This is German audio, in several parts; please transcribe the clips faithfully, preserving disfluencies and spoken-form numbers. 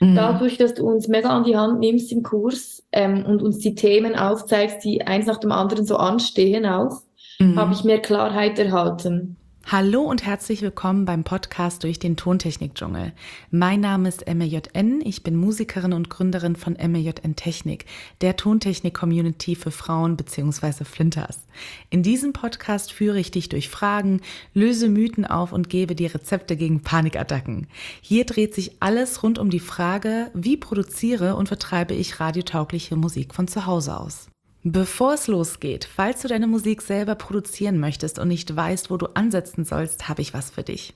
Mhm. Dadurch, dass du uns mega an die Hand nimmst im Kurs ähm, und uns die Themen aufzeigst, die eins nach dem anderen so anstehen auch, habe ich Mhm. mehr Klarheit erhalten. Hallo und herzlich willkommen beim Podcast durch den Tontechnik-Dschungel. Mein Name ist M J N, ich bin Musikerin und Gründerin von M J N Technik, der Tontechnik-Community für Frauen bzw. Flinters. In diesem Podcast führe ich dich durch Fragen, löse Mythen auf und gebe dir Rezepte gegen Panikattacken. Hier dreht sich alles rund um die Frage, wie produziere und vertreibe ich radiotaugliche Musik von zu Hause aus. Bevor es losgeht, falls du deine Musik selber produzieren möchtest und nicht weißt, wo du ansetzen sollst, habe ich was für dich.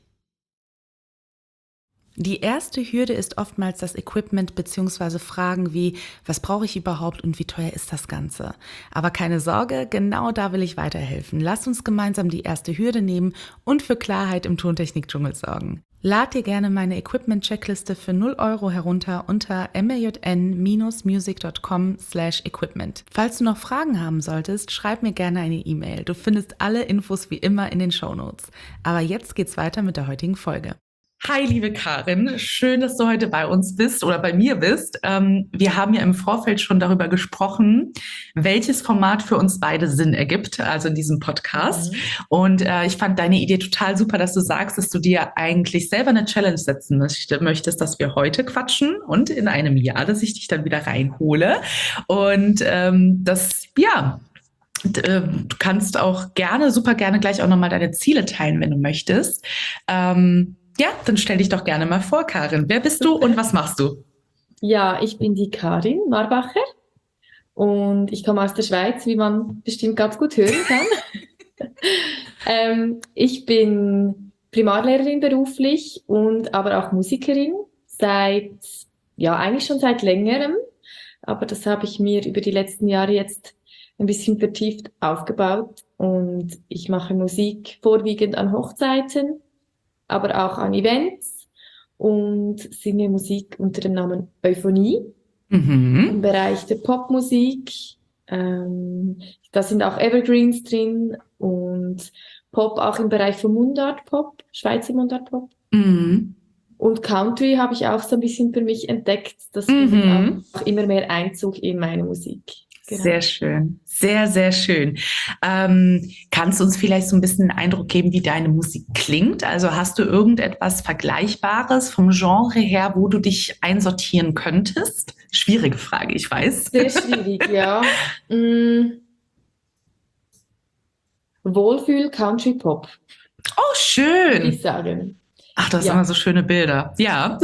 Die erste Hürde ist oftmals das Equipment bzw. Fragen wie, was brauche ich überhaupt und wie teuer ist das Ganze? Aber keine Sorge, genau da will ich weiterhelfen. Lass uns gemeinsam die erste Hürde nehmen und für Klarheit im Tontechnik-Dschungel sorgen. Lad dir gerne meine Equipment-Checkliste für null Euro herunter unter mjn-music.com slash equipment. Falls du noch Fragen haben solltest, schreib mir gerne eine E-Mail. Du findest alle Infos wie immer in den Shownotes. Aber jetzt geht's weiter mit der heutigen Folge. Hi, liebe Karin, schön, dass du heute bei uns bist oder bei mir bist. Ähm, wir haben ja im Vorfeld schon darüber gesprochen, welches Format für uns beide Sinn ergibt, also in diesem Podcast. Mhm. Und äh, ich fand deine Idee total super, dass du sagst, dass du dir eigentlich selber eine Challenge setzen möcht- möchtest, dass wir heute quatschen und in einem Jahr, dass ich dich dann wieder reinhole. Und ähm, das, ja. Und, äh, du kannst auch gerne, super gerne gleich auch nochmal deine Ziele teilen, wenn du möchtest. Ähm, ja, dann stell dich doch gerne mal vor, Karin. Wer bist du und Super. was machst du? Ja, ich bin die Karin Marbacher und ich komme aus der Schweiz, wie man bestimmt ganz gut hören kann. Ähm, ich bin Primarlehrerin beruflich und aber auch Musikerin seit, ja, eigentlich schon seit längerem, aber das habe ich mir über die letzten Jahre jetzt ein bisschen vertieft aufgebaut und ich mache Musik vorwiegend an Hochzeiten, aber auch an Events und singe Musik unter dem Namen Euphonie im Mhm. Bereich der Popmusik. Ähm, da sind auch Evergreens drin und Pop auch im Bereich von Mundart Pop, Schweizer Mundart Pop. Mhm. Und Country habe ich auch so ein bisschen für mich entdeckt. Das findet auch Mhm. immer mehr Einzug in meine Musik. Sehr Genau. schön. Sehr, sehr schön. Ähm, kannst du uns vielleicht so ein bisschen einen Eindruck geben, wie deine Musik klingt? Also hast du irgendetwas Vergleichbares vom Genre her, wo du dich einsortieren könntest? Schwierige Frage, ich weiß. Sehr schwierig, ja. Mm, Wohlfühl Country Pop, Oh, würde ich schön. sagen. Ach, das sind immer Ja. so schöne Bilder. Ja.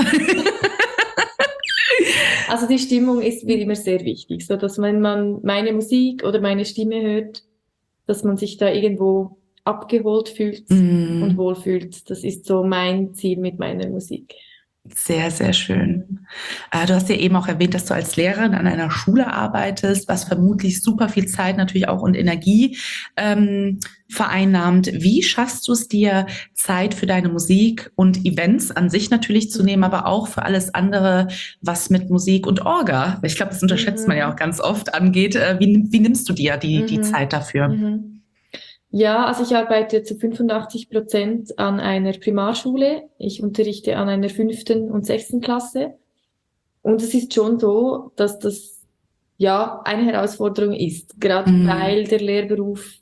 Also die Stimmung ist mir immer sehr wichtig, so dass wenn man meine Musik oder meine Stimme hört, dass man sich da irgendwo abgeholt fühlt und Mm, wohlfühlt. Das ist so mein Ziel mit meiner Musik. sehr, sehr schön. Äh, du hast ja eben auch erwähnt, dass du als Lehrerin an einer Schule arbeitest, was vermutlich super viel Zeit natürlich auch und Energie ähm, vereinnahmt. Wie schaffst du es dir, Zeit für deine Musik und Events an sich natürlich zu nehmen, Mhm. aber auch für alles andere, was mit Musik und Orga, ich glaube, das unterschätzt man ja auch Mhm. ganz oft, angeht. Äh, wie, wie nimmst du dir die, die Mhm. Zeit dafür? Mhm. Ja, also ich arbeite zu fünfundachtzig Prozent an einer Primarschule. Ich unterrichte an einer fünften und sechsten Klasse. Und es ist schon so, dass das ja eine Herausforderung ist, gerade Mm, weil der Lehrberuf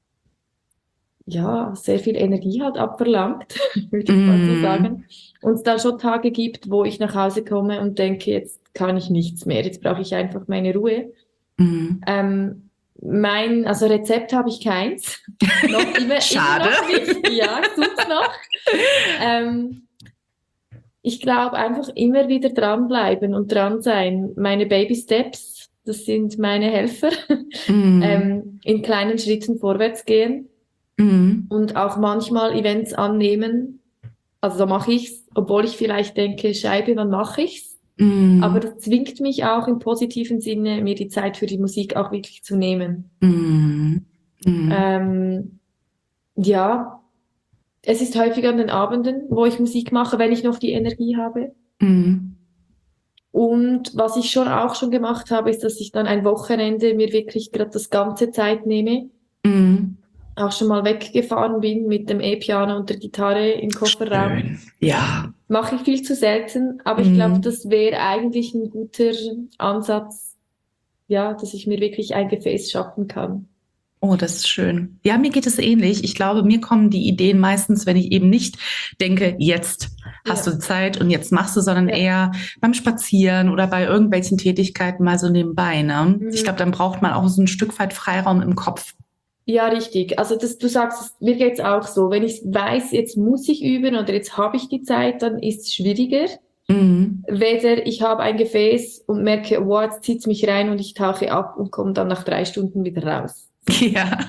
ja sehr viel Energie halt abverlangt, würde ich mal so sagen. mm, Und es dann schon Tage gibt, wo ich nach Hause komme und denke, jetzt kann ich nichts mehr, jetzt brauche ich einfach meine Ruhe. mm. Ähm, mein, also Rezept habe ich keins. Noch immer, immer Schade. noch nicht. Ja, ich such's noch. Ähm, ich glaube einfach immer wieder dranbleiben und dran sein. Meine Baby Steps, das sind meine Helfer. Mm, ähm, in kleinen Schritten vorwärts gehen mm, und auch manchmal Events annehmen. Also da mache ich's, obwohl ich vielleicht denke, Scheibe, wann mache ich's? Aber mm, das zwingt mich auch im positiven Sinne, mir die Zeit für die Musik auch wirklich zu nehmen. mm, mm. Ähm, ja, es ist häufig an den Abenden, wo ich Musik mache, wenn ich noch die Energie habe. Mhm. Und was ich schon auch schon gemacht habe, ist, dass ich dann ein Wochenende mir wirklich gerade das ganze Zeit nehme Mhm. auch schon mal weggefahren bin mit dem E-Piano und der Gitarre im Kofferraum. Schön. Ja. Mache ich viel zu selten, aber ich glaube, Mhm. das wäre eigentlich ein guter Ansatz, ja, dass ich mir wirklich ein Gefäß schaffen kann. Oh, das ist schön. Ja, mir geht es ähnlich. Ich glaube, mir kommen die Ideen meistens, wenn ich eben nicht denke, jetzt hast Ja, du Zeit und jetzt machst du, sondern ja. eher beim Spazieren oder bei irgendwelchen Tätigkeiten mal so nebenbei, ne? Ich Mhm. glaube, dann braucht man auch so ein Stück weit Freiraum im Kopf. Ja, richtig. Also das, du sagst, es- mir geht's auch so. Wenn ich weiß, jetzt muss ich üben oder jetzt habe ich die Zeit, dann ist es schwieriger. Mhm. Weder ich habe ein Gefäß und merke, wow, jetzt zieht's mich rein und ich tauche ab und komme dann nach drei Stunden wieder raus. Ja.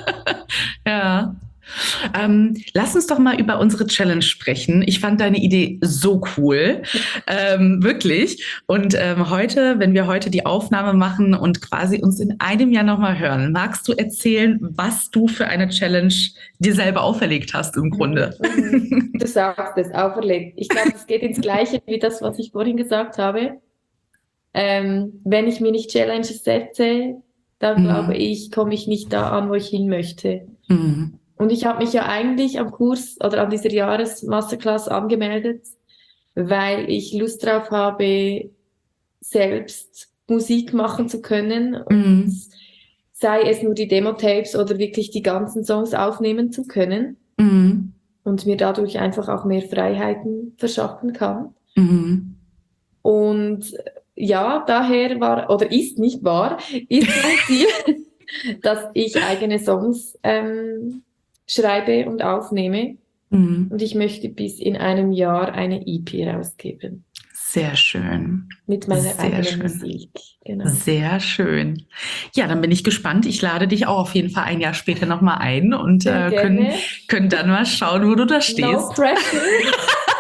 Ja. Ähm, lass uns doch mal über unsere Challenge sprechen. Ich fand deine Idee so cool, ähm, wirklich. Und ähm, heute, wenn wir heute die Aufnahme machen und quasi uns in einem Jahr nochmal hören, magst du erzählen, was du für eine Challenge dir selber auferlegt hast im Mhm, Grunde? mhm. Du sagst es, auferlegt. Ich glaube, es geht ins Gleiche wie das, was ich vorhin gesagt habe. Ähm, wenn ich mir nicht Challenges setze, dann glaube Mhm. ich, komme ich nicht da an, wo ich hin möchte. Mhm. Und ich habe mich ja eigentlich am Kurs oder an dieser Jahresmasterclass angemeldet, weil ich Lust drauf habe, selbst Musik machen zu können und Mhm. sei es nur die Demo-Tapes oder wirklich die ganzen Songs aufnehmen zu können Mhm. und mir dadurch einfach auch mehr Freiheiten verschaffen kann. Mhm. Und ja, daher war oder ist nicht wahr, ist mein Ziel, dass ich eigene Songs ähm, schreibe und aufnehme. Mhm. Und ich möchte bis in einem Jahr eine E P rausgeben Sehr schön. mit meiner Sehr eigenen schön. Musik. Genau. Sehr schön. Ja, dann bin ich gespannt. Ich lade dich auch auf jeden Fall ein Jahr später nochmal ein und Sehr äh, können, gerne. können dann mal schauen, wo du da No stehst. pressure.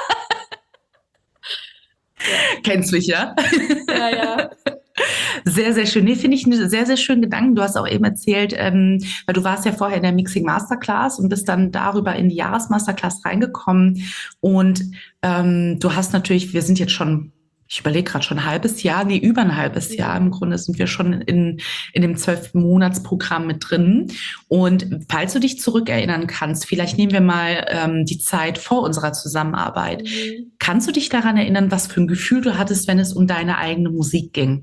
Ja, Kennst mich, ja? ja, ja. Sehr, sehr schön. Nee, finde ich einen sehr, sehr schönen Gedanken. Du hast auch eben erzählt, ähm, weil du warst ja vorher in der Mixing Masterclass und bist dann darüber in die Jahresmasterclass reingekommen. Und ähm, du hast natürlich, wir sind jetzt schon, ich überlege gerade schon ein halbes Jahr, nee, über ein halbes Jahr. Mhm. Im Grunde sind wir schon in, in dem zwölf-Monats-Programm mit drin. Und falls du dich zurückerinnern kannst, vielleicht nehmen wir mal ähm, die Zeit vor unserer Zusammenarbeit. Mhm. Kannst du dich daran erinnern, was für ein Gefühl du hattest, wenn es um deine eigene Musik ging?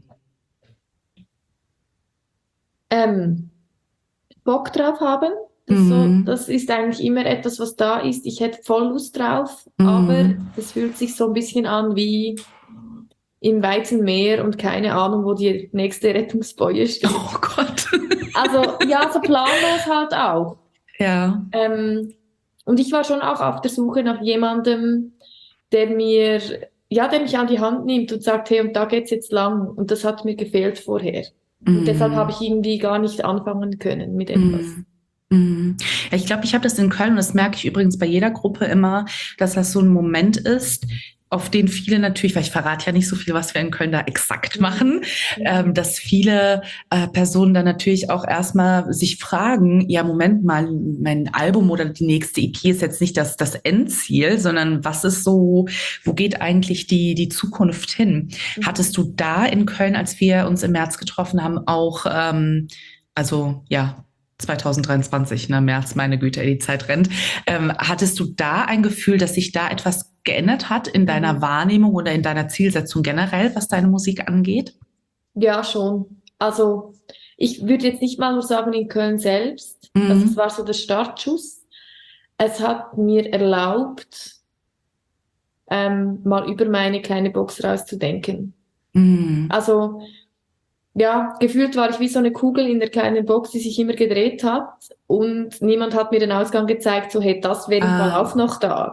Ähm, Bock drauf haben. Das, so, Mhm. das ist eigentlich immer etwas, was da ist. Ich hätte voll Lust drauf, aber Mhm. es fühlt sich so ein bisschen an wie im weiten Meer und keine Ahnung, wo die nächste Rettungsboje steht. Oh Gott. Also ja, so planlos halt auch. Ja. Ähm, und ich war schon auch auf der Suche nach jemandem, der mir, ja, der mich an die Hand nimmt und sagt, hey, und da geht's jetzt lang. Und das hat mir gefehlt vorher. Und deshalb habe Mhm. ich irgendwie gar nicht anfangen können mit etwas. Mhm. Mhm. Ja, ich glaube, ich habe das in Köln und das merke ich übrigens bei jeder Gruppe immer, dass das so ein Moment ist, auf den viele natürlich, weil ich verrate ja nicht so viel, was wir in Köln da exakt machen, ähm, Mhm. dass viele äh, Personen dann natürlich auch erstmal sich fragen, ja, Moment mal, mein Album oder die nächste E P ist jetzt nicht das, das Endziel, sondern was ist so, wo geht eigentlich die, die Zukunft hin? Hattest Mhm. du da in Köln, als wir uns im März getroffen haben, auch, ähm, also ja, zwanzig dreiundzwanzig, ne, März, meine Güte, die Zeit rennt. Ähm, hattest du da ein Gefühl, dass sich da etwas geändert hat in deiner Mhm. Wahrnehmung oder in deiner Zielsetzung generell, was deine Musik angeht? Ja, schon. Also ich würde jetzt nicht mal nur sagen in Köln selbst. Also es Mhm. war so der Startschuss. Es hat mir erlaubt, ähm, mal über meine kleine Box rauszudenken. Mhm. Also ja, gefühlt war ich wie so eine Kugel in der kleinen Box, die sich immer gedreht hat und niemand hat mir den Ausgang gezeigt, so hey, das wäre im Fall Ah. auch noch da.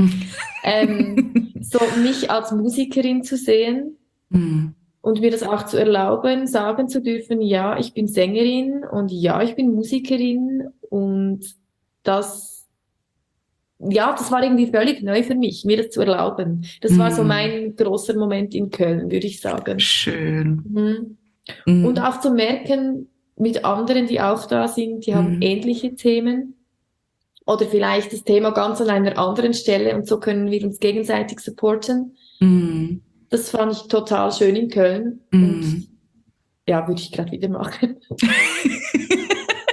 Ähm, so mich als Musikerin zu sehen Mhm. und mir das auch zu erlauben, sagen zu dürfen, ja, ich bin Sängerin und ja, ich bin Musikerin und das, ja, das war irgendwie völlig neu für mich, mir das zu erlauben. Das war so Mhm. mein großer Moment in Köln, würde ich sagen. Schön. Mhm. Und Mhm. auch zu merken, mit anderen, die auch da sind, die haben Mhm. ähnliche Themen oder vielleicht das Thema ganz an einer anderen Stelle und so können wir uns gegenseitig supporten. Mhm. Das fand ich total schön in Köln und Mhm. ja, würde ich gerade wieder machen.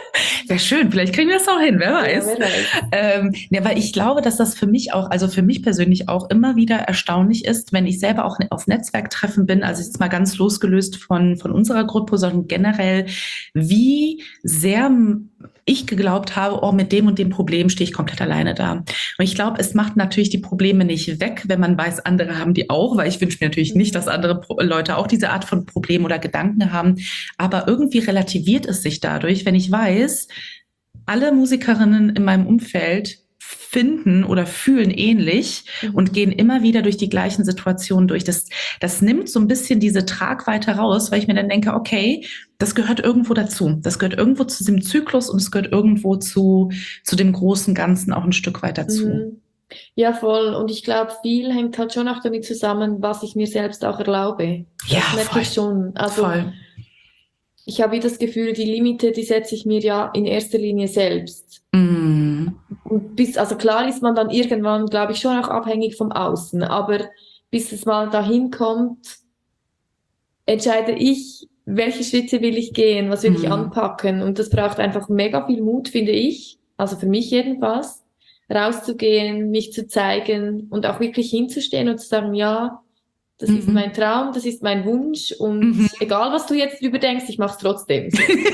Ja, schön. Vielleicht kriegen wir das auch hin, wer weiß. Ja, wer weiß. Ähm, ja, weil ich glaube, dass das für mich auch, also für mich persönlich auch immer wieder erstaunlich ist, wenn ich selber auch auf Netzwerktreffen bin, also jetzt mal ganz losgelöst von, von unserer Gruppe, sondern generell, wie sehr ich geglaubt habe, oh, mit dem und dem Problem stehe ich komplett alleine da. Und ich glaube, es macht natürlich die Probleme nicht weg, wenn man weiß, andere haben die auch, weil ich wünsche mir natürlich nicht, dass andere Pro- Leute auch diese Art von Problem oder Gedanken haben. Aber irgendwie relativiert es sich dadurch, wenn ich weiß, alle Musikerinnen in meinem Umfeld finden oder fühlen ähnlich Mhm. und gehen immer wieder durch die gleichen Situationen durch. Das, das nimmt so ein bisschen diese Tragweite raus, weil ich mir dann denke, okay, das gehört irgendwo dazu. Das gehört irgendwo zu diesem Zyklus und es gehört irgendwo zu, zu dem großen Ganzen auch ein Stück weit dazu. Mhm. Ja, voll. Und ich glaube, viel hängt halt schon auch damit zusammen, was ich mir selbst auch erlaube. Das Ja, merke voll. ich schon. Also Voll. ich habe wie das Gefühl, die Limite, die setze ich mir ja in erster Linie selbst. Mm. Und bis, also klar ist man dann irgendwann, glaube ich, schon auch abhängig vom Außen. Aber bis es mal dahin kommt, entscheide ich, welche Schritte will ich gehen, was will ich Mhm. anpacken. Und das braucht einfach mega viel Mut, finde ich. Also für mich jedenfalls, rauszugehen, mich zu zeigen und auch wirklich hinzustehen und zu sagen, ja, das ist Mhm. mein Traum, das ist mein Wunsch und Mhm. egal, was du jetzt drüber denkst, ich mach's trotzdem.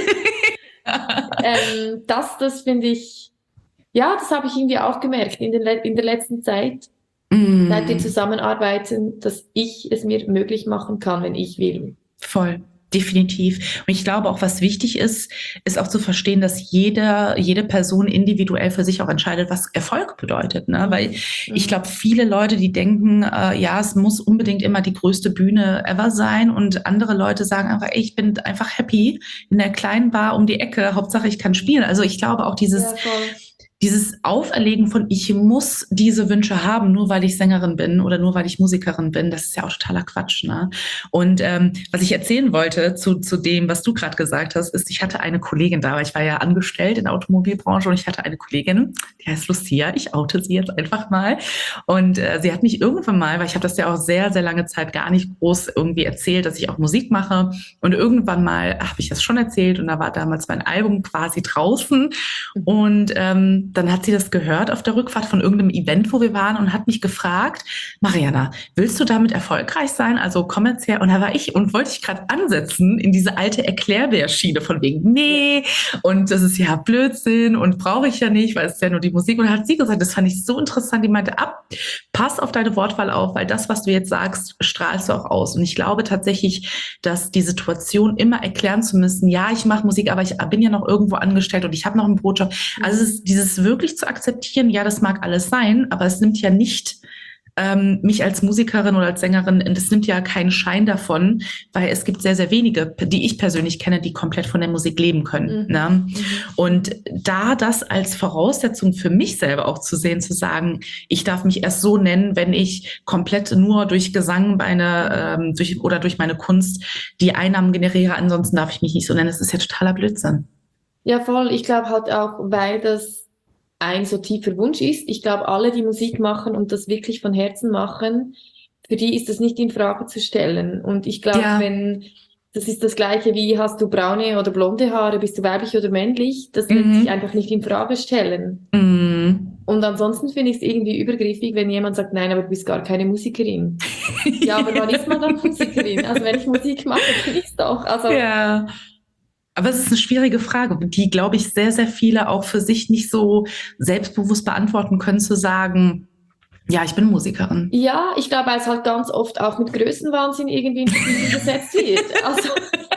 ähm, das, das finde ich, ja, das habe ich irgendwie auch gemerkt in, den, Le- in der letzten Zeit, Mm. seit wir zusammenarbeiten, dass ich es mir möglich machen kann, wenn ich will. Voll, definitiv. Und ich glaube auch, was wichtig ist, ist auch zu verstehen, dass jeder, jede Person individuell für sich auch entscheidet, was Erfolg bedeutet. Ne? Mhm. Weil ich glaube, viele Leute, die denken, äh, ja, es muss unbedingt immer die größte Bühne ever sein und andere Leute sagen einfach, ey, ich bin einfach happy in der kleinen Bar um die Ecke, Hauptsache ich kann spielen. Also ich glaube auch dieses, Ja, voll. dieses Auferlegen von ich muss diese Wünsche haben, nur weil ich Sängerin bin oder nur weil ich Musikerin bin, das ist ja auch totaler Quatsch. Ne? Und ähm, was ich erzählen wollte zu, zu dem, was du gerade gesagt hast, ist, ich hatte eine Kollegin da, weil ich war ja angestellt in der Automobilbranche und ich hatte eine Kollegin, die heißt Lucia, ich oute sie jetzt einfach mal. Und äh, sie hat mich irgendwann mal, weil ich habe das ja auch sehr, sehr lange Zeit gar nicht groß irgendwie erzählt, dass ich auch Musik mache. Und irgendwann mal habe ich das schon erzählt und da war damals mein Album quasi draußen. Und ähm, dann hat sie das gehört auf der Rückfahrt von irgendeinem Event, wo wir waren und hat mich gefragt, Mariana, willst du damit erfolgreich sein, also kommerziell? Und da war ich und wollte ich gerade ansetzen in diese alte Erklärbär-Schiene von wegen, nee, und das ist ja Blödsinn und brauche ich ja nicht, weil es ist ja nur die Musik. Und dann hat sie gesagt, das fand ich so interessant, die meinte, ab, pass auf deine Wortwahl auf, weil das, was du jetzt sagst, strahlst du auch aus. Und ich glaube tatsächlich, dass die Situation immer erklären zu müssen, ja, ich mache Musik, aber ich bin ja noch irgendwo angestellt und ich habe noch einen Brotjob. Also es ist dieses wirklich zu akzeptieren, ja, das mag alles sein, aber es nimmt ja nicht ähm, mich als Musikerin oder als Sängerin, das nimmt ja keinen Schein davon, weil es gibt sehr, sehr wenige, die ich persönlich kenne, die komplett von der Musik leben können. Mhm. Ne? Mhm. Und da das als Voraussetzung für mich selber auch zu sehen, zu sagen, ich darf mich erst so nennen, wenn ich komplett nur durch Gesang meine, ähm, durch, oder durch meine Kunst die Einnahmen generiere, ansonsten darf ich mich nicht so nennen. Das ist ja totaler Blödsinn. Ja, voll. Ich glaube halt auch, weil das ein so tiefer Wunsch ist. Ich glaube, alle, die Musik machen und das wirklich von Herzen machen, für die ist das nicht in Frage zu stellen. Und ich glaube, Ja. wenn, das ist das Gleiche wie, hast du braune oder blonde Haare, bist du weiblich oder männlich, das wird Mhm. sich einfach nicht in Frage stellen. Mhm. Und ansonsten finde ich es irgendwie übergriffig, wenn jemand sagt, nein, aber du bist gar keine Musikerin. Ja, aber wann ist man dann Musikerin? Also wenn ich Musik mache, bin ich's doch. Also, Ja. Aber es ist eine schwierige Frage, die, glaube ich, sehr, sehr viele auch für sich nicht so selbstbewusst beantworten können, zu sagen, ja, ich bin Musikerin. ja, ich glaube, weil es halt ganz oft auch mit Größenwahnsinn irgendwie in Verbindung gesetzt wird. Also,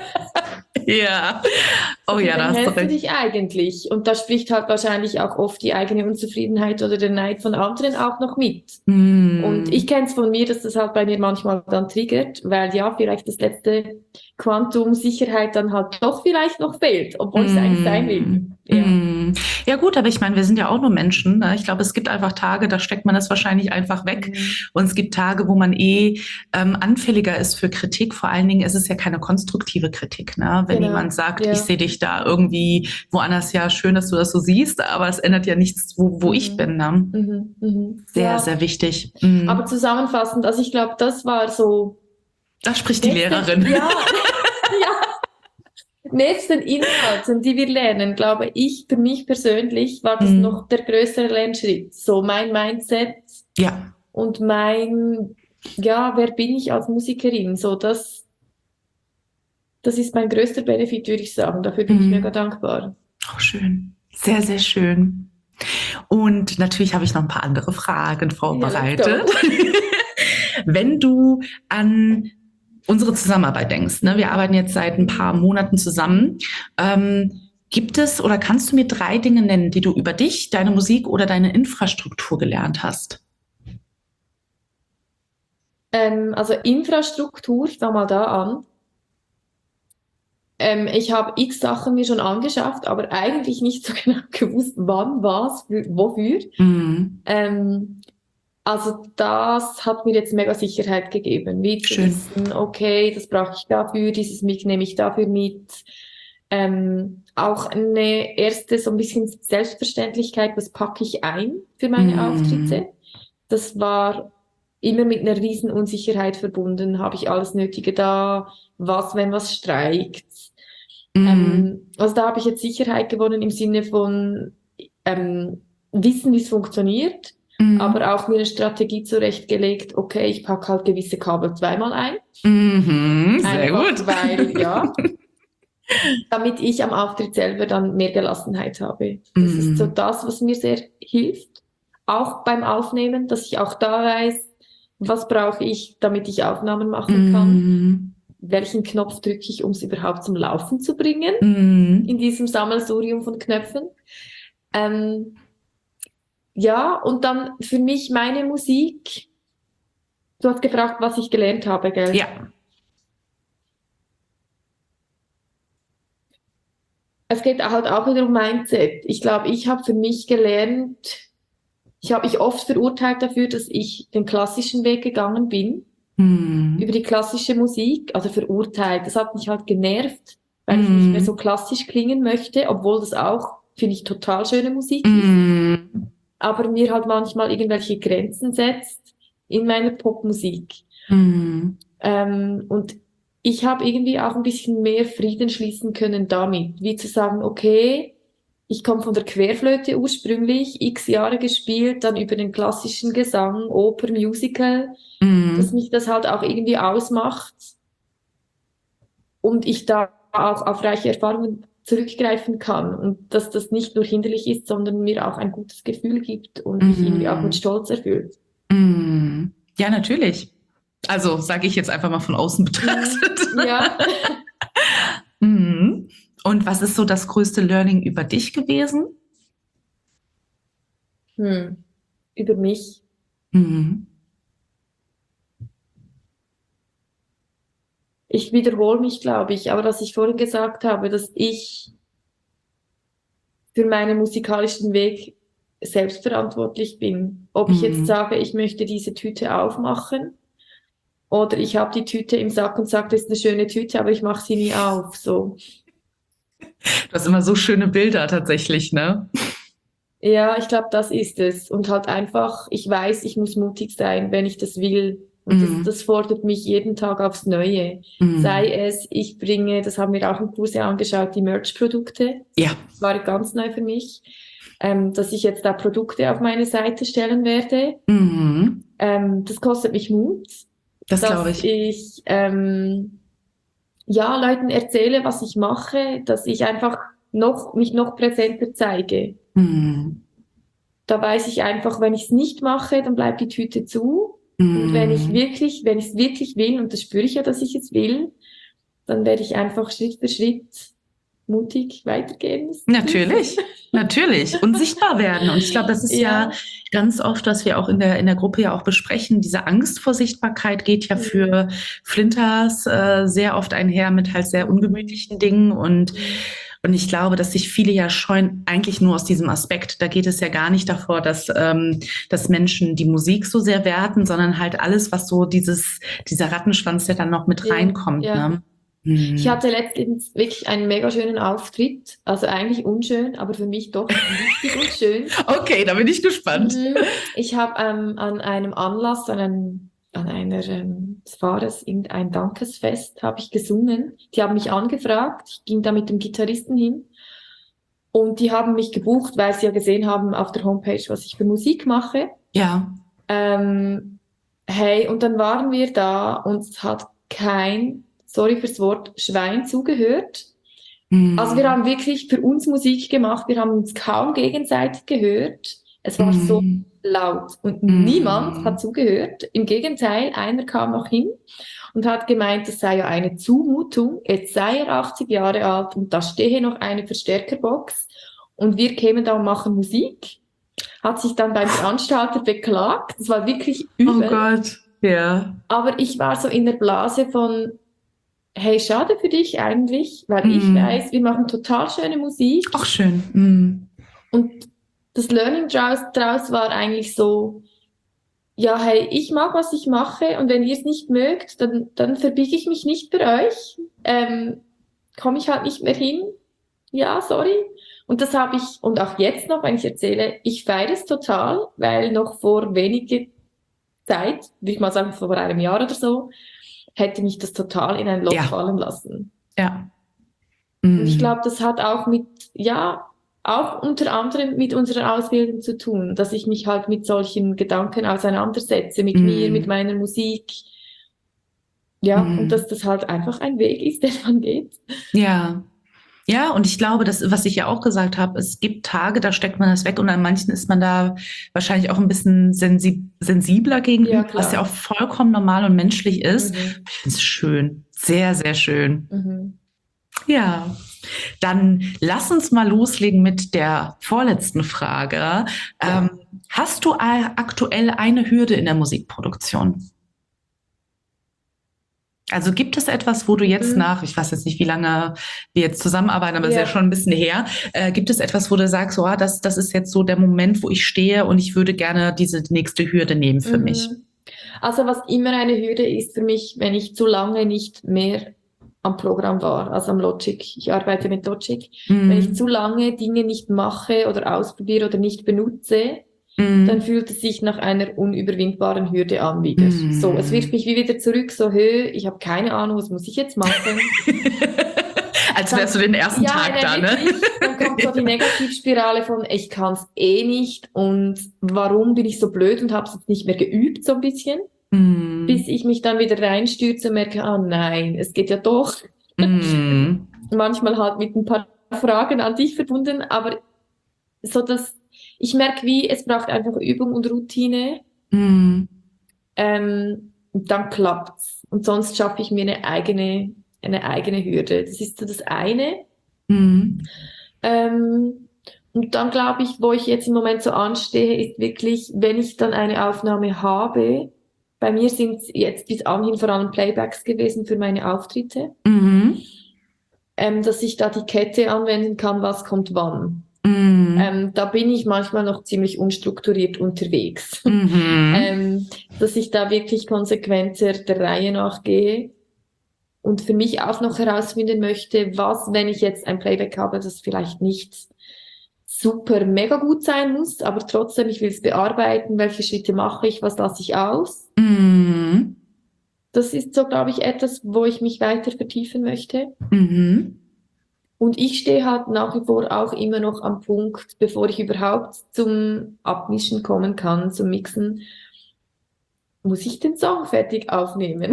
Ja. Oh ja, da wen hast du hältst du recht. dich eigentlich? Und da spricht halt wahrscheinlich auch oft die eigene Unzufriedenheit oder der Neid von anderen auch noch mit. Hm. Und ich kenne es von mir, dass das halt bei mir manchmal dann triggert, weil ja, vielleicht das letzte Quantum Sicherheit dann halt doch vielleicht noch fehlt, obwohl es eigentlich sein will. Ja. Mm. Ja gut, aber ich meine, wir sind ja auch nur Menschen. Ne? Ich glaube, es gibt einfach Tage, da steckt man das wahrscheinlich einfach weg. Mhm. Und es gibt Tage, wo man eh ähm, anfälliger ist für Kritik. Vor allen Dingen ist es ja keine konstruktive Kritik. Ne? Wenn Genau. jemand sagt, Ja. ich sehe dich da irgendwie woanders, ja, schön, dass du das so siehst, aber es ändert ja nichts, wo, wo Mhm. ich bin. Ne? Mhm. Mhm. Sehr, Ja. sehr wichtig. Mm. Aber zusammenfassend, also ich glaube, das war so. Da spricht die Beste- Lehrerin. Ja, ja. Nebst den Inhalten, die wir lernen, glaube ich, für mich persönlich war das Mhm. noch der größere Lernschritt. So mein Mindset Ja. und mein, ja, wer bin ich als Musikerin? So, das, das ist mein größter Benefit, würde ich sagen. Dafür bin ich mega Mhm. dankbar. Oh, schön. Sehr, sehr schön. Und natürlich habe ich noch ein paar andere Fragen Ja, let's vorbereitet. go. Wenn du an unsere Zusammenarbeit denkst, ne, wir Mhm. arbeiten jetzt seit ein paar Monaten zusammen, ähm, gibt es oder kannst du mir drei Dinge nennen, die du über dich, deine Musik oder deine Infrastruktur gelernt hast? Ähm, also Infrastruktur, ich fange mal da an. Ähm, ich habe x Sachen mir schon angeschafft, aber eigentlich nicht so genau gewusst, wann, was, für, wofür. Mhm. Ähm, also das hat mir jetzt mega Sicherheit gegeben, wie zu Schön. wissen, okay, das brauche ich dafür, dieses Mic nehme ich dafür mit. Ähm, auch eine erste so ein bisschen Selbstverständlichkeit, was packe ich ein für meine Mhm. Auftritte. Das war immer mit einer riesen Unsicherheit verbunden. Habe ich alles Nötige da? Was, wenn was streikt? Mhm. Ähm, also da habe ich jetzt Sicherheit gewonnen im Sinne von ähm, wissen, wie es funktioniert, Mhm. aber auch mir eine Strategie zurechtgelegt, okay, ich packe halt gewisse Kabel zweimal ein. Mhm. Sehr Einfach gut. weil, ja, damit ich am Auftritt selber dann mehr Gelassenheit habe. Das ist so Mhm. das, was mir sehr hilft. Auch beim Aufnehmen, dass ich auch da weiß, was brauche ich, damit ich Aufnahmen machen kann. Mhm. Welchen Knopf drücke ich, um es überhaupt zum Laufen zu bringen, Mhm. in diesem Sammelsurium von Knöpfen. Ähm, ja, und dann für mich meine Musik. Du hast gefragt, was ich gelernt habe, gell? Ja. Es geht halt auch wieder um Mindset. Ich glaube, ich habe für mich gelernt, ich habe mich oft verurteilt dafür, dass ich den klassischen Weg gegangen bin, über Mhm. die klassische Musik, also verurteilt. Das hat mich halt genervt, weil ich nicht mehr so Mhm. klassisch klingen möchte, obwohl das auch, finde ich, total schöne Musik ist, Mhm. aber mir halt manchmal irgendwelche Grenzen setzt in meiner Popmusik. Mhm. Ähm, und ich habe irgendwie auch ein bisschen mehr Frieden schließen können damit, wie zu sagen, okay, ich komme von der Querflöte ursprünglich, x Jahre gespielt, dann über den klassischen Gesang, Oper, Musical, dass Mhm. mich das halt auch irgendwie ausmacht und ich da auch auf reiche Erfahrungen zurückgreifen kann und dass das nicht nur hinderlich ist, sondern mir auch ein gutes Gefühl gibt und mich irgendwie auch mit Mhm. Stolz erfüllt. Mhm. Ja, natürlich. Also sage ich jetzt einfach mal von außen Mm, betrachtet. ja. Mhm. Und was ist so das größte Learning über dich gewesen? Hm. Über mich. Mhm. Ich wiederhole mich, glaube ich, aber was ich vorhin gesagt habe, dass ich für meinen musikalischen Weg selbstverantwortlich bin. Ob ich jetzt Mhm. sage, ich möchte diese Tüte aufmachen oder ich habe die Tüte im Sack und sage, das ist eine schöne Tüte, aber ich mache sie nie auf. So. Du hast immer so schöne Bilder tatsächlich, ne? Ja, ich glaube, das ist es. Und halt einfach, ich weiß, ich muss mutig sein, wenn ich das will. Und das, Mhm. das fordert mich jeden Tag aufs Neue. Sei Mhm. es, ich bringe, das haben wir auch im Kurs ja angeschaut, die Merch-Produkte. Ja. Das war ganz neu für mich, ähm, dass ich jetzt da Produkte auf meine Seite stellen werde. Mhm. Ähm, das kostet mich Mut, Das glaube dass ich. ich ähm, ja Leuten erzähle, was ich mache, dass ich einfach noch mich noch präsenter zeige. Mhm. Da weiß ich einfach, wenn ich es nicht mache, dann bleibt die Tüte zu. Und wenn ich Mhm. wirklich, wenn ich es wirklich will, und das spüre ich ja, dass ich es will, dann werde ich einfach Schritt für Schritt mutig weitergehen. Das klingt so. Natürlich, natürlich. Und sichtbar werden. Und ich glaube, das ist ja Ja. ganz oft, was wir auch in der, in der Gruppe ja auch besprechen. Diese Angst vor Sichtbarkeit geht ja Mhm. für Flinters äh, sehr oft einher mit halt sehr Mhm. ungemütlichen Dingen. Und, Mhm. und ich glaube, dass sich viele ja scheuen, eigentlich nur aus diesem Aspekt. Da geht es ja gar nicht davor, dass, ähm, dass Menschen die Musik so sehr werten, sondern halt alles, was so dieses, dieser Rattenschwanz, der dann noch mit Ja, reinkommt. ja. Ne? Ich Hm. hatte letztens wirklich einen mega schönen Auftritt. Also eigentlich unschön, aber für mich doch wichtig und schön. Okay, da bin ich gespannt. Mhm. Ich habe ähm, an einem Anlass, an, einem, an einer ähm, was war es, irgendein Dankesfest, habe ich gesungen. Die haben mich angefragt, ich ging da mit dem Gitarristen hin und die haben mich gebucht, weil sie ja gesehen haben auf der Homepage, was ich für Musik mache. Ja. Ähm, hey, und dann waren wir da und es hat kein, sorry fürs Wort, Schwein zugehört. Mm. Also wir haben wirklich für uns Musik gemacht, wir haben uns kaum gegenseitig gehört. Es war Mm. so laut und Mm. niemand hat zugehört. Im Gegenteil, einer kam noch hin und hat gemeint, das sei ja eine Zumutung. Jetzt sei er achtzig Jahre alt und da stehe noch eine Verstärkerbox und wir kämen da und machen Musik. Hat sich dann beim Veranstalter beklagt. Das war wirklich übel. Oh Gott, ja. Aber ich war so in der Blase von, hey, schade für dich eigentlich, weil Mm. ich weiß, wir machen total schöne Musik. Auch schön. Mm. Und das Learning draus, draus war eigentlich so, ja, hey, ich mag, was ich mache und wenn ihr es nicht mögt, dann, dann verbiege ich mich nicht für euch. Ähm, komme ich halt nicht mehr hin. Ja, sorry. Und das habe ich, und auch jetzt noch, wenn ich erzähle, ich feiere es total, weil noch vor weniger Zeit, würde ich mal sagen, vor einem Jahr oder so, hätte mich das total in ein Loch Ja. fallen lassen. Ja. Und ich glaube, das hat auch mit, ja, auch unter anderem mit unserer Ausbildung zu tun, dass ich mich halt mit solchen Gedanken auseinandersetze, mit Mm. mir, mit meiner Musik. Ja, Mm. und dass das halt einfach ein Weg ist, den man geht. Ja. Ja, und ich glaube, das, was ich ja auch gesagt habe, es gibt Tage, da steckt man das weg und an manchen ist man da wahrscheinlich auch ein bisschen sensi- sensibler gegenüber, Ja, klar. was ja auch vollkommen normal und menschlich ist. Mhm. Ich finde es schön, sehr, sehr schön. Mhm. Ja, dann lass uns mal loslegen mit der vorletzten Frage. Ja. Ähm, hast du a- aktuell eine Hürde in der Musikproduktion? Also gibt es etwas, wo du jetzt Mhm. nach, ich weiß jetzt nicht, wie lange wir jetzt zusammenarbeiten, aber es ist Ja. ja schon ein bisschen her, äh, gibt es etwas, wo du sagst, oh, das, das ist jetzt so der Moment, wo ich stehe und ich würde gerne diese nächste Hürde nehmen für Mhm. mich? Also was immer eine Hürde ist für mich, wenn ich zu lange nicht mehr am Programm war, also am Logic. Ich arbeite mit Logic. Mhm. Wenn ich zu lange Dinge nicht mache oder ausprobiere oder nicht benutze, Mhm. dann fühlt es sich nach einer unüberwindbaren Hürde an wieder. Mm. So, es wirft mich wie wieder zurück, so, hö, ich habe keine Ahnung, was muss ich jetzt machen? Als wärst du den ersten ja, Tag nein, da, ne? wirklich. Dann kommt so die Negativspirale von, ich kann es eh nicht und warum bin ich so blöd und habe es jetzt nicht mehr geübt, so ein bisschen, Mm. bis ich mich dann wieder reinstürze und merke, ah nein, es geht ja doch. Mm. Manchmal halt mit ein paar Fragen an dich verbunden, aber so dass ich merke, wie es braucht einfach Übung und Routine. Mm. Ähm, und dann klappt's. Und sonst schaffe ich mir eine eigene, eine eigene Hürde. Das ist so das eine. Mm. Ähm, und dann glaube ich, wo ich jetzt im Moment so anstehe, ist wirklich, wenn ich dann eine Aufnahme habe, bei mir sind es jetzt bis anhin vor allem Playbacks gewesen für meine Auftritte, Mm. ähm, dass ich da die Kette anwenden kann, was kommt wann. Mm. Ähm, da bin ich manchmal noch ziemlich unstrukturiert unterwegs. Mhm. ähm, dass ich da wirklich konsequenter der Reihe nachgehe und für mich auch noch herausfinden möchte, was, wenn ich jetzt ein Playback habe, das vielleicht nicht super mega gut sein muss, aber trotzdem, ich will es bearbeiten, welche Schritte mache ich, was lasse ich aus. Mm. Das ist so, glaube ich, etwas, wo ich mich weiter vertiefen möchte. Mhm. Und ich stehe halt nach wie vor auch immer noch am Punkt, bevor ich überhaupt zum Abmischen kommen kann, zum Mixen, muss ich den Song fertig aufnehmen.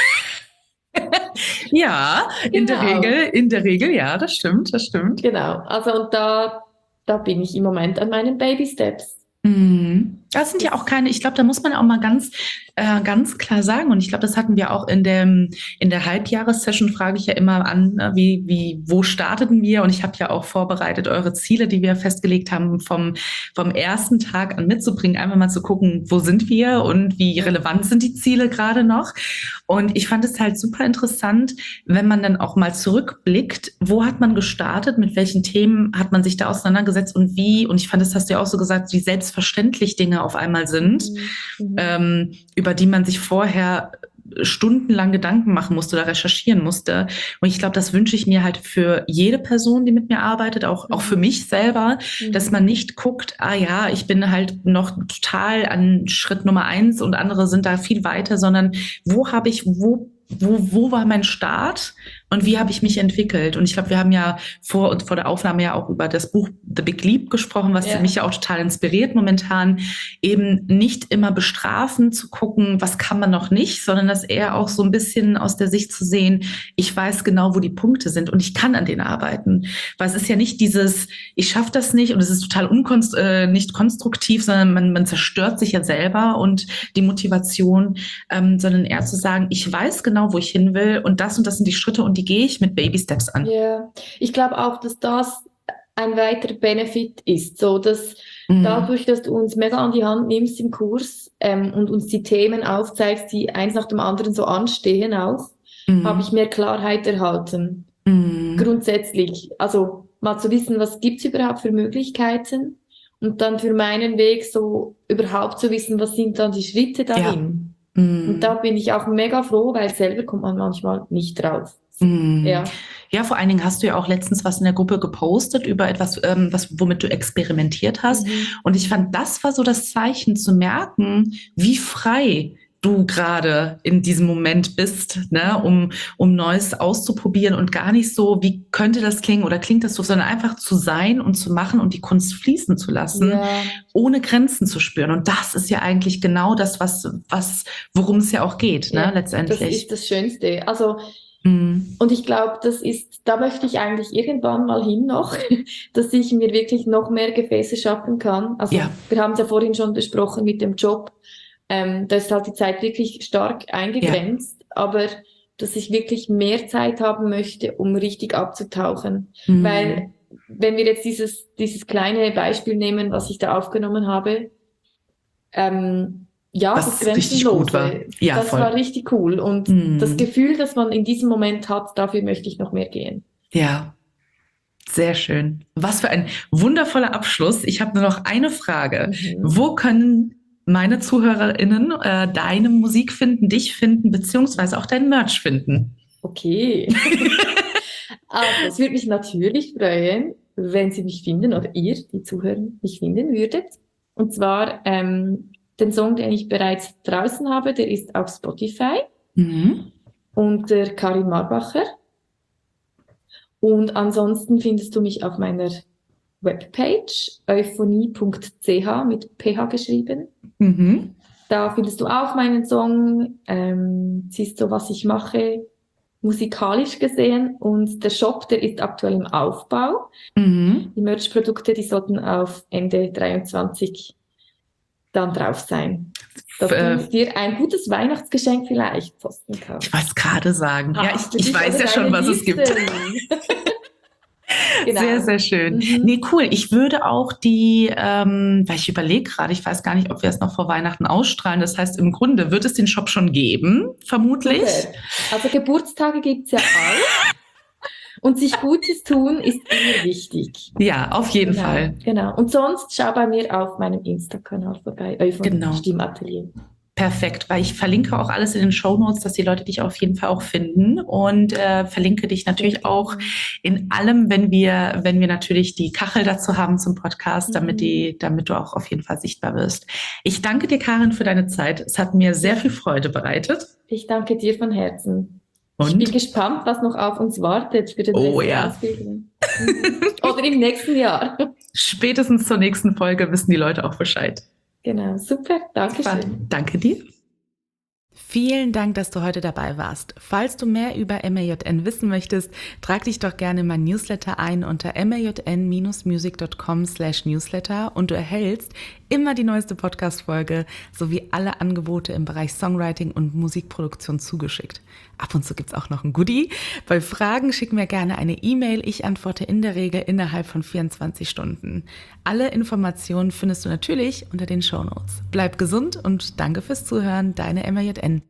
Ja, in der Genau. Regel, in der Regel, ja, das stimmt, das stimmt. Genau, also und da, da bin ich im Moment an meinen Baby Steps. Mhm. Das sind ja auch keine, ich glaube, da muss man auch mal ganz, äh, ganz klar sagen, und ich glaube, das hatten wir auch in dem, in der Halbjahressession, frage ich ja immer an, ne, wie, wie, wo starteten wir? Und ich habe ja auch vorbereitet, eure Ziele, die wir festgelegt haben, vom, vom ersten Tag an mitzubringen, einfach mal zu gucken, wo sind wir und wie relevant sind die Ziele gerade noch. Und ich fand es halt super interessant, wenn man dann auch mal zurückblickt, wo hat man gestartet, mit welchen Themen hat man sich da auseinandergesetzt und wie, und ich fand, das hast du ja auch so gesagt, wie selbstverständlich Dinge auf einmal sind, Mhm. ähm, über die man sich vorher stundenlang Gedanken machen musste oder recherchieren musste. Und ich glaube, das wünsche ich mir halt für jede Person, die mit mir arbeitet, auch, auch für mich selber, mhm. dass man nicht guckt, ah ja, ich bin halt noch total an Schritt Nummer eins und andere sind da viel weiter, sondern wo habe ich, wo Wo, wo war mein Start und wie habe ich mich entwickelt? Und ich glaube, wir haben ja vor, vor der Aufnahme ja auch über das Buch The Big Leap gesprochen, was ja. mich ja auch total inspiriert momentan, eben nicht immer bestrafen zu gucken, was kann man noch nicht, sondern das eher auch so ein bisschen aus der Sicht zu sehen, ich weiß genau, wo die Punkte sind und ich kann an denen arbeiten. Weil es ist ja nicht dieses, ich schaffe das nicht und es ist total unkonst, äh, nicht konstruktiv, sondern man, man zerstört sich ja selber und die Motivation, ähm, sondern eher zu sagen, ich weiß genau, wo ich hin will und das und das sind die Schritte und die gehe ich mit Baby Steps an. Ja, ich glaube auch, dass das ein weiterer Benefit ist, so dass mhm. dadurch, dass du uns mega an die Hand nimmst im Kurs ähm, und uns die Themen aufzeigst, die eins nach dem anderen so anstehen auch, mhm. habe ich mehr Klarheit erhalten. Mhm. Grundsätzlich, also mal zu wissen, was gibt's überhaupt für Möglichkeiten und dann für meinen Weg so überhaupt zu wissen, was sind dann die Schritte dahin. Ja. Und da bin ich auch mega froh, weil selber kommt man manchmal nicht drauf. Mm. Ja. ja, vor allen Dingen hast du ja auch letztens was in der Gruppe gepostet über etwas, ähm, was, womit du experimentiert hast. Mhm. Und ich fand, das war so das Zeichen zu merken, wie frei du gerade in diesem Moment bist, ne, um, um Neues auszuprobieren und gar nicht so, wie könnte das klingen oder klingt das so, sondern einfach zu sein und zu machen und die Kunst fließen zu lassen, ja. ohne Grenzen zu spüren. Und das ist ja eigentlich genau das, was, was, worum es ja auch geht, ne, ja, letztendlich. Das ist das Schönste. Also, mhm. und ich glaube, das ist, da möchte ich eigentlich irgendwann mal hin noch, dass ich mir wirklich noch mehr Gefäße schaffen kann. Also, ja. wir haben es ja vorhin schon besprochen mit dem Job. Ähm, da ist halt die Zeit wirklich stark eingegrenzt, ja. aber dass ich wirklich mehr Zeit haben möchte, um richtig abzutauchen. Mhm. Weil, wenn wir jetzt dieses, dieses kleine Beispiel nehmen, was ich da aufgenommen habe, ähm, ja, was das Grenzenlose, war. Ja, das voll. war richtig cool. Und mhm. das Gefühl, das man in diesem Moment hat, dafür möchte ich noch mehr gehen. Ja. Sehr schön. Was für ein wundervoller Abschluss. Ich habe nur noch eine Frage. Mhm. Wo können meine ZuhörerInnen äh, deine Musik finden, dich finden, beziehungsweise auch dein Merch finden? Okay. Also, es würde mich natürlich freuen, wenn Sie mich finden oder ihr, die Zuhörer, mich finden würdet. Und zwar ähm, den Song, den ich bereits draußen habe, der ist auf Spotify mhm. unter Karin Marbacher. Und ansonsten findest du mich auf meiner Webpage euphonie punkt c h mit P H geschrieben. Mhm. Da findest du auch meinen Song, ähm, siehst du, was ich mache, musikalisch gesehen. Und der Shop, der ist aktuell im Aufbau. Mhm. Die Merch-Produkte, die sollten auf Ende dreiundzwanzig dann drauf sein. Dass äh, du dir ein gutes Weihnachtsgeschenk vielleicht posten kannst. Ich wollte es gerade sagen. Ah, ja, ich, ich weiß ja schon, was es gibt. Genau. Sehr, sehr schön. Mhm. Nee, cool. Ich würde auch die, ähm, weil ich überlege gerade, ich weiß gar nicht, ob wir es noch vor Weihnachten ausstrahlen. Das heißt, im Grunde wird es den Shop schon geben, vermutlich. Super. Also Geburtstage gibt's ja auch. Und sich Gutes tun ist immer wichtig. Ja, auf jeden genau, Fall. Genau. Und sonst schau bei mir auf meinem Insta-Kanal vorbei, Euphonie genau. Stimmatelier. Perfekt, weil ich verlinke auch alles in den Shownotes, dass die Leute dich auf jeden Fall auch finden und äh, verlinke dich natürlich auch in allem, wenn wir, wenn wir natürlich die Kachel dazu haben zum Podcast, damit mhm. die, damit du auch auf jeden Fall sichtbar wirst. Ich danke dir, Karin, für deine Zeit. Es hat mir sehr viel Freude bereitet. Ich danke dir von Herzen. Und? Ich bin gespannt, was noch auf uns wartet für den oh, nächsten ja. Ausbildung. Oder im nächsten Jahr. Spätestens zur nächsten Folge wissen die Leute auch Bescheid. Genau, super, danke schön. Danke dir. Vielen Dank, dass du heute dabei warst. Falls du mehr über M A J N wissen möchtest, trag dich doch gerne in mein Newsletter ein unter majn music dot com slash newsletter und du erhältst immer die neueste Podcast-Folge sowie alle Angebote im Bereich Songwriting und Musikproduktion zugeschickt. Ab und zu gibt's auch noch ein Goodie. Bei Fragen schick mir gerne eine E-Mail. Ich antworte in der Regel innerhalb von vierundzwanzig Stunden. Alle Informationen findest du natürlich unter den Shownotes. Bleib gesund und danke fürs Zuhören. Deine M A J N.